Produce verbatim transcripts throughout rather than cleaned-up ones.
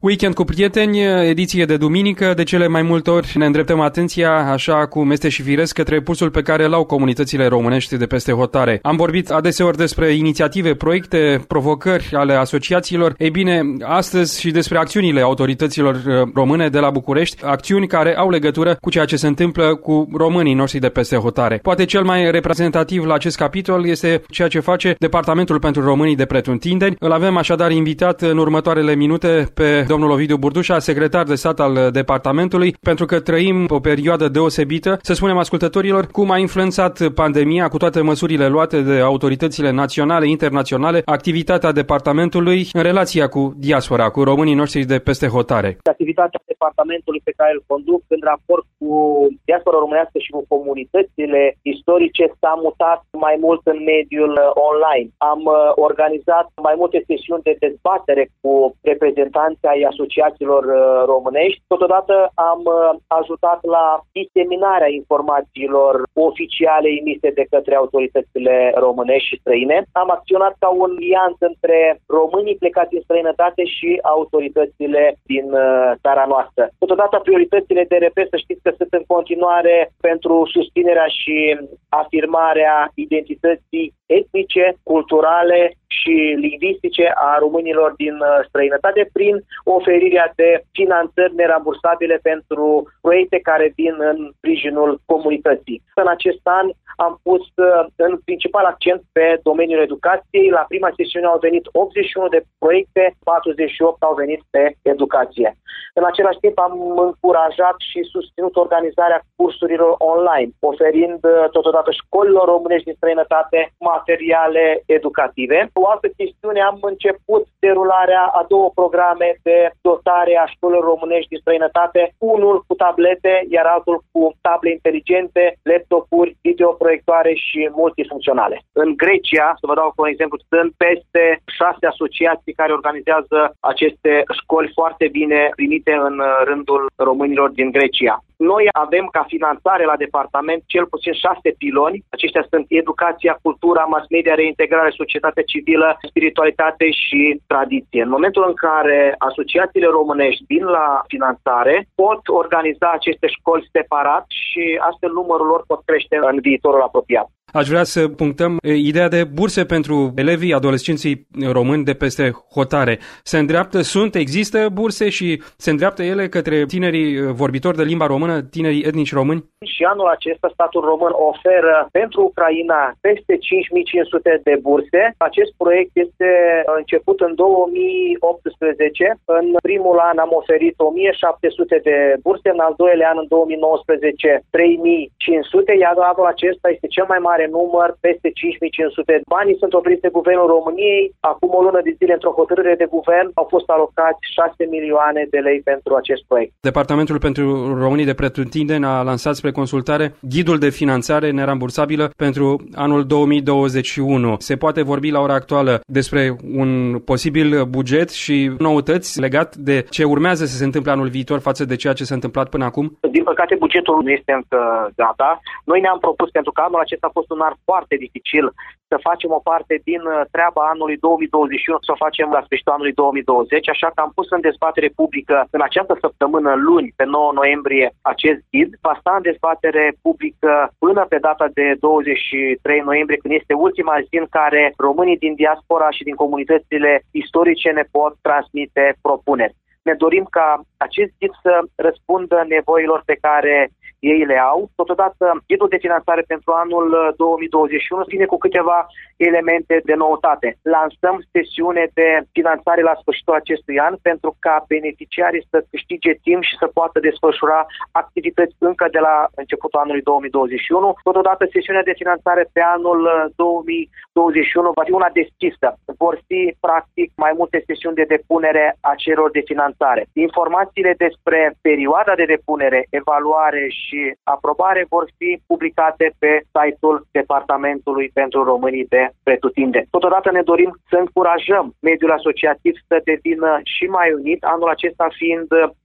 Weekend cu prieteni, ediție de duminică, de cele mai multe ori ne îndreptăm atenția, așa cum este și firesc, către pulsul pe care l-au comunitățile românești de peste hotare. Am vorbit adeseori despre inițiative, proiecte, provocări ale asociațiilor. Ei bine, astăzi și despre acțiunile autorităților române de la București, acțiuni care au legătură cu ceea ce se întâmplă cu românii noștri de peste hotare. Poate cel mai reprezentativ la acest capitol este ceea ce face Departamentul pentru Românii de Pretutindeni. Îl avem așadar invitat în următoarele minute pe domnul Ovidiu Burdușa, secretar de stat al departamentului, pentru că trăim o perioadă deosebită. Să spunem ascultătorilor cum a influențat pandemia cu toate măsurile luate de autoritățile naționale, internaționale, activitatea departamentului în relația cu diaspora, cu românii noștri de peste hotare. Activitatea departamentului pe care îl conduc în raport cu diaspora românească și cu comunitățile istorice s-a mutat mai mult în mediul online. Am organizat mai multe sesiuni de dezbatere cu reprezentanții ai asociațiilor românești. Totodată am ajutat la diseminarea informațiilor oficiale emise de către autoritățile românești și străine. Am acționat ca un liant între românii plecați în străinătate și autoritățile din țara noastră. Totodată prioritățile D R P, să știți că sunt în continuare pentru susținerea și afirmarea identității etnice, culturale și lingvistice a românilor din străinătate prin oferirea de finanțări nerambursabile pentru proiecte care vin în sprijinul comunității. În acest an am pus în principal accent pe domeniul educației. La prima sesiune au venit optzeci și unu de proiecte, patruzeci și opt au venit pe educație. În același timp am încurajat și susținut organizarea cursurilor online, oferind totodată școlilor românești din străinătate materiale educative. O altă chestiune, am început derularea a două programe de dotare a școlilor românești din străinătate, unul cu tablete, iar altul cu table inteligente, laptopuri, videoproiectoare și multifuncționale. În Grecia, să vă dau un exemplu, sunt peste șase asociații care organizează aceste școli foarte bine primite în rândul românilor din Grecia. Noi avem ca finanțare la departament cel puțin șase piloni. Aceștia sunt educația, cultura, mass media, reintegrare, societate civilă, spiritualitate și tradiție. În momentul în care asociațiile românești vin la finanțare, pot organiza aceste școli separat și astfel numărul lor pot crește în viitorul apropiat. Aș vrea să punctăm ideea de burse pentru elevii, adolescenții români de peste hotare. Se îndreaptă, sunt, există burse și se îndreaptă ele către tinerii vorbitori de limba română, tinerii etnici români? Și anul acesta statul român oferă pentru Ucraina peste cinci mii cinci sute de burse. Acest proiect este început în două mii optsprezece. În primul an am oferit o mie șapte sute de burse, în al doilea an, în două mii nouăsprezece, trei mii cinci sute, iar anul acesta este cel mai mare număr, peste cinci mii cinci sute. Banii sunt oferiți de Guvernul României. Acum o lună de zile, într-o hotărâre de guvern, au fost alocați șase milioane de lei pentru acest proiect. Departamentul pentru Românii de Pretutindeni a lansat spre consultare ghidul de finanțare nerambursabilă pentru anul două mii douăzeci și unu. Se poate vorbi la ora actuală despre un posibil buget și noutăți legat de ce urmează să se întâmple anul viitor față de ceea ce s-a întâmplat până acum? Din păcate, bugetul nu este încă gata. Noi ne-am propus, pentru că anul acesta a fost un an foarte dificil, să facem o parte din treaba anului două mii douăzeci și unu, să o facem la sfârșitul anului două mii douăzeci, așa că am pus în dezbatere publică în această săptămână, luni, pe nouă noiembrie, acest ghid. Va sta în dezbatere publică până pe data de douăzeci și trei noiembrie, când este ultima zi în care românii din diaspora și din comunitățile istorice ne pot transmite propuneri. Ne dorim ca acest ghid să răspundă nevoilor pe care ei le au. Totodată, ghidul de finanțare pentru anul două mii douăzeci și unu vine cu câteva elemente de noutate. Lansăm sesiune de finanțare la sfârșitul acestui an pentru ca beneficiarii să câștige timp și să poată desfășura activități încă de la începutul anului două mii douăzeci și unu. Totodată, sesiunea de finanțare pe anul două mii douăzeci și unu va fi una deschisă. Vor fi, practic, mai multe sesiuni de depunere a cererilor de finanțare. Informațiile despre perioada de depunere, evaluare și aprobare vor fi publicate pe site-ul Departamentului pentru Românii de Pretutindeni. Totodată ne dorim să încurajăm mediul asociativ să devină și mai unit, anul acesta fiind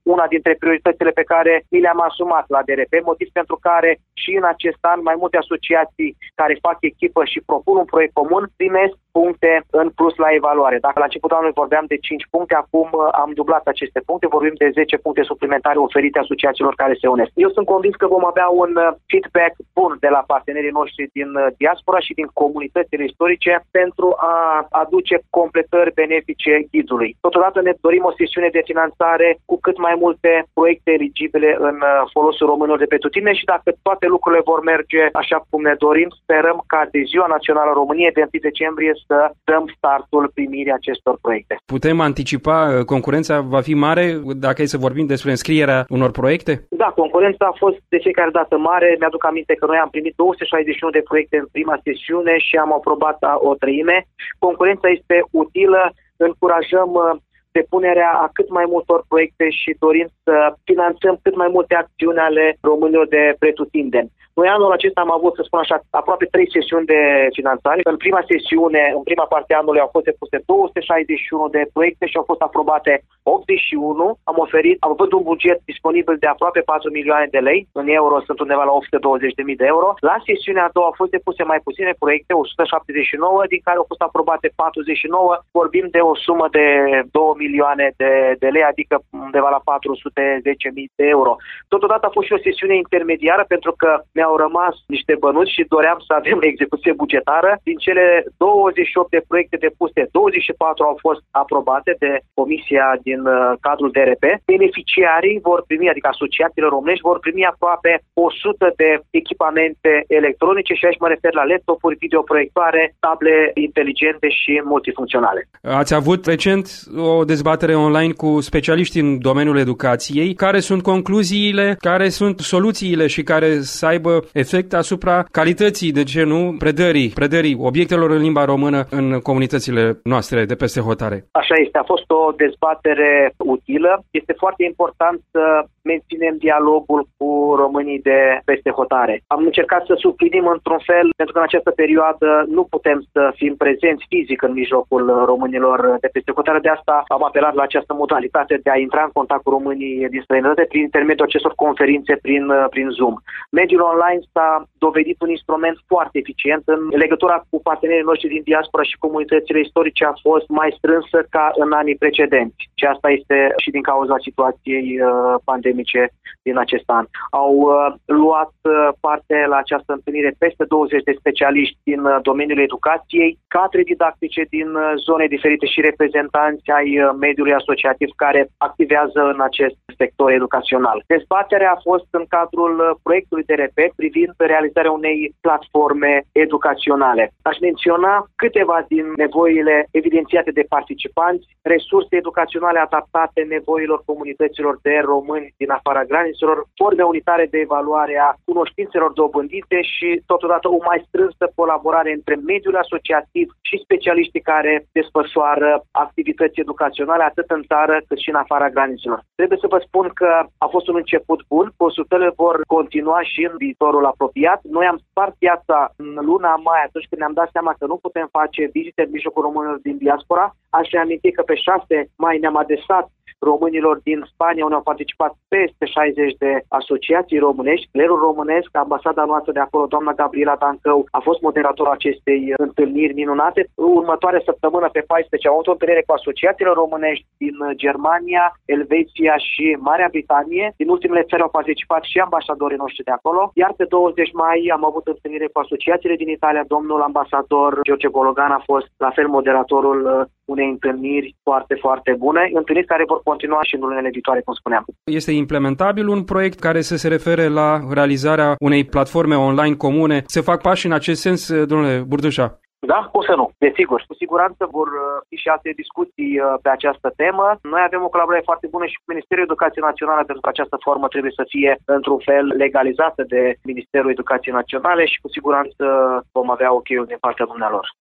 una dintre prioritățile pe care mi le-am asumat la D R P, motiv pentru care și în acest an mai multe asociații care fac echipă și propun un proiect comun primesc puncte în plus la evaluare. Dacă la începutul anului vorbeam de cinci puncte, acum am dublat aceste puncte, vorbim de zece puncte suplimentare oferite asociațiilor care se unesc. Eu sunt convins că vom avea un feedback bun de la partenerii noștri din diaspora și din comunitățile istorice pentru a aduce completări benefice ghidului. Totodată ne dorim o sesiune de finanțare cu cât mai multe proiecte eligibile în folosul românilor de pretutindeni și dacă toate lucrurile vor merge așa cum ne dorim, sperăm ca de Ziua Națională a României de întâi decembrie să dăm startul primirii acestor proiecte. Putem anticipa, concurența va fi mare dacă e să vorbim despre înscrierea unor proiecte? Da, concurența a fost de fiecare dată mare. Mi-aduc aminte că noi am primit două sute șaizeci și unu de proiecte în prima sesiune și am aprobat o treime. Concurența este utilă, încurajăm depunerea a cât mai multor proiecte și dorim să finanțăm cât mai multe acțiuni ale românilor de pretutindeni. Noi anul acesta am avut, să spun așa, aproape trei sesiuni de finanțare. În prima sesiune, în prima parte a anului, au fost depuse două sute șaizeci și unu de proiecte și au fost aprobate optzeci și unu. Am oferit, am avut un buget disponibil de aproape patru milioane de lei. În euro sunt undeva la opt sute douăzeci de mii de euro. La sesiunea a doua au fost depuse mai puține proiecte, o sută șaptezeci și nouă, din care au fost aprobate patruzeci și nouă. Vorbim de o sumă de două milioane de, de lei, adică undeva la patru sute zece mii de euro. Totodată a fost și o sesiune intermediară pentru că mi-au rămas niște bănuți și doream să avem execuție bugetară. Din cele douăzeci și opt de proiecte depuse, douăzeci și patru au fost aprobate de comisia din uh, cadrul D R P. Beneficiarii vor primi, adică asociațiile românești, vor primi aproape o sută de echipamente electronice și aici mă refer la laptopuri, videoproiectoare, table inteligente și multifuncționale. Ați avut recent o dezbatere online cu specialiști în domeniul educației. Care sunt concluziile, care sunt soluțiile și care să aibă efect asupra calității, de ce nu, predării, predării obiectelor în limba română în comunitățile noastre de peste hotare? Așa este, a fost o dezbatere utilă. Este foarte important să menținem dialogul cu românii de peste hotare. Am încercat să suplinim într-un fel, pentru că în această perioadă nu putem să fim prezenți fizic în mijlocul românilor de peste hotare. De asta am apelat la această modalitate de a intra în contact cu românii din străinătate prin intermediul acestor conferințe prin, prin Zoom. Mediul online s-a dovedit un instrument foarte eficient. În legătura cu partenerii noștri din diaspora și comunitățile istorice a fost mai strânsă ca în anii precedenți. Și asta este și din cauza situației uh, pandemice din acest an. Au uh, luat uh, parte la această întâlnire peste douăzeci de specialiști din uh, domeniul educației, cadre didactice din uh, zone diferite și reprezentanți ai uh, mediului asociativ care activează în acest sector educațional. Dezbaterea a fost în cadrul uh, proiectului D R P privind realizarea unei platforme educaționale. Aș menționa câteva din nevoile evidențiate de participanți, resurse educaționale adaptate nevoilor comunităților de români din afara granițelor, forme unitare de evaluare a cunoștințelor dobândite și totodată o mai strânsă colaborare între mediul asociativ și specialiștii care desfășoară activități educaționale atât în țară cât și în afara granițelor. Trebuie să vă spun că a fost un început bun, consultările vor continua și în viitorul apropiat. Noi am spart piața în luna mai, atunci când ne-am dat seama că nu putem face vizite în mijlocul românilor din diaspora. Aș reaminti că pe șase mai ne-am adresat românilor din Spania, unde au participat peste șaizeci de asociații românești. Clerul românesc, ambasada noastră de acolo, doamna Gabriela Dancău, a fost moderatorul acestei întâlniri minunate. Următoarea săptămână, pe paisprezece, am avut o întâlnire cu asociațiile românești din Germania, Elveția și Marea Britanie. Din ultimele țări au participat și ambasadorii noștri de acolo. Iar pe douăzeci mai am avut întâlnire cu asociațiile din Italia. Domnul ambasador George Bologan a fost la fel moderatorul unei întâlniri foarte, foarte bune. Întâlniri care vor continua și în lunile viitoare, cum spuneam. Este implementabil un proiect care să se refere la realizarea unei platforme online comune? Se fac pași în acest sens, domnule Burdușa? Da, cum să nu, desigur. Cu siguranță vor fi și alte discuții pe această temă. Noi avem o colaborare foarte bună și cu Ministerul Educației Naționale, pentru că această formă trebuie să fie într-un fel legalizată de Ministerul Educației Naționale și cu siguranță vom avea ok-ul din partea dumnealor.